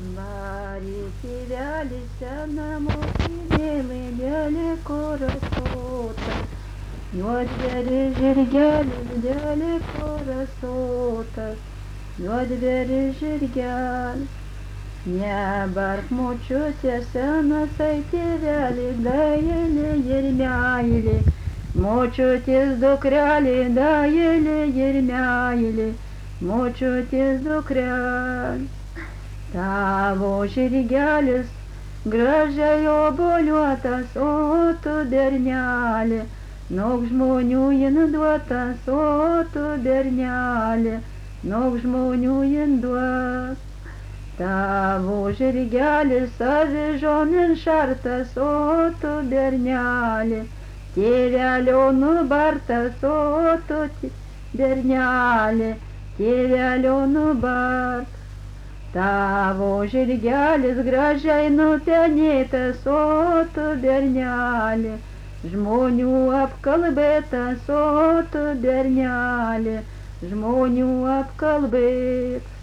Varėsi velėse namokinėlai dėlė korasota, juodveri žirgelis dėlė korasotas, juodveri žirgelis. Nebark močiutė senas tėvelį, dailė ir meilė, močiutės dukrelė, dailė ir meilė, močiutės dukrelė. Tavo žirgelis gražiai obuoliuotas, o tu bernelė, nok žmonių jin duotas, o tu bernelė, nok žmonių jin duos. Tavo žirgelis avižon šartas, o tu bernelė, tėvelio nubartas, o tu bernelė, tėvelio nubartas. Tavo žirgelis gražiai nupenėtas, o tu bernelė, žmonių apkalbėtas, o tu bernelė, žmonių apkalbėtas.